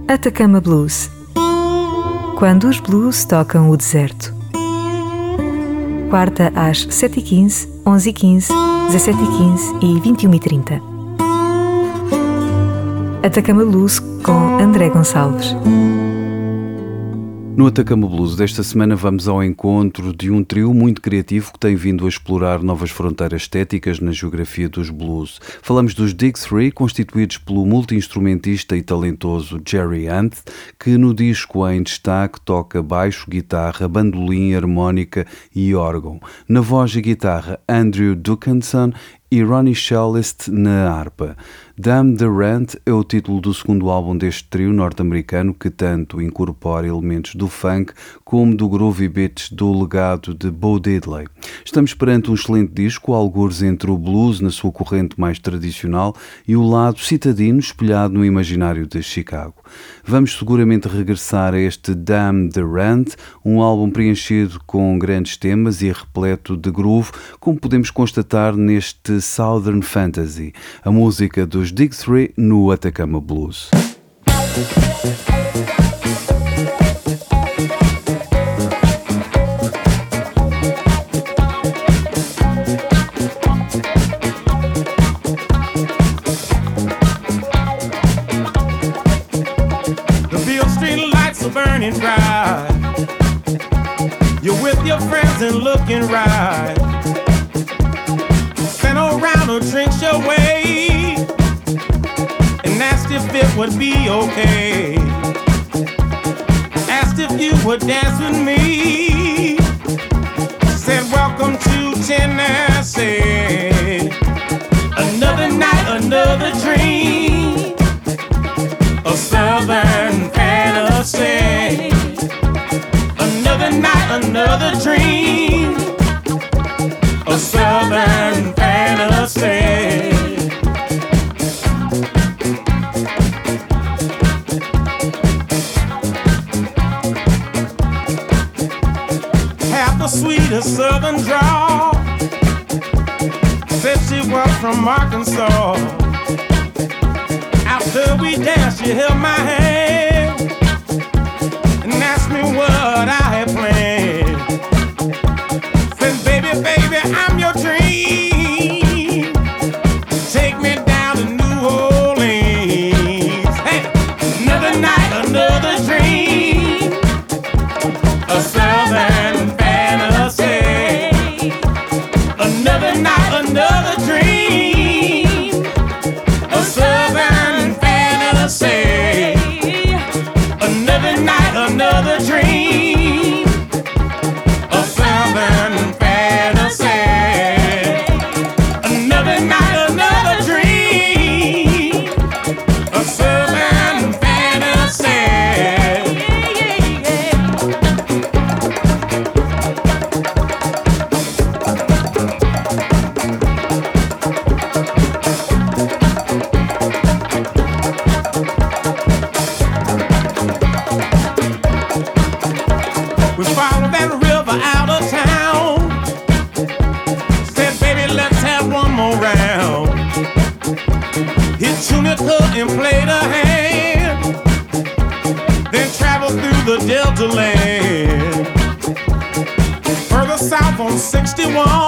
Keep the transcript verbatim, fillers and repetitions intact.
Atacama Blues. Quando os blues tocam o deserto. Quarta às sete e quinze, onze e quinze, dezassete e quinze e vinte e uma e trinta. Atacama Blues com André Gonçalves. No Atacama Blues desta semana vamos ao encontro de um trio muito criativo que tem vindo a explorar novas fronteiras estéticas na geografia dos blues. Falamos dos Dig Three, constituídos pelo multi-instrumentista e talentoso Jerry Ant, que no disco em destaque toca baixo, guitarra, bandolim, harmónica e órgão. Na voz e guitarra, Andrew Dickinson e Ronnie Shellist na harpa. Damn the Rant é o título do segundo álbum deste trio norte-americano que tanto incorpora elementos do funk como do groovy beats do legado de Bo Diddley. Estamos perante um excelente disco, algures entre o blues na sua corrente mais tradicional e o lado citadino espelhado no imaginário de Chicago. Vamos seguramente regressar a este Damn the Rant, um álbum preenchido com grandes temas e repleto de groove, como podemos constatar neste Southern Fantasy, a música dos Dig Three no Atacama Blues. The Beale Street lights are burning bright. You're with your friends and looking right. Around or drinks your way and asked if it would be okay. Asked if you would dance with me. Said welcome to Tennessee. Another night, another dream, a southern fantasy. Another night, another dream, a southern fantasy. Half the sweetest southern drawl. Said she was from Arkansas. After we danced, she held my hand and asked me what I had planned. Said, baby, baby, I'm your dream. Take me down to New Orleans. Hey, another night, another dream, a southern fantasy. Another night, another dream, a southern fantasy. Another night, another dream, a southern fantasy. Another night, another dream, a southern fantasy. We followed that river out of town. Said, baby, let's have one more round. Hit Tunica and played a hand. Then traveled through the Delta land. Further south on sixty-one.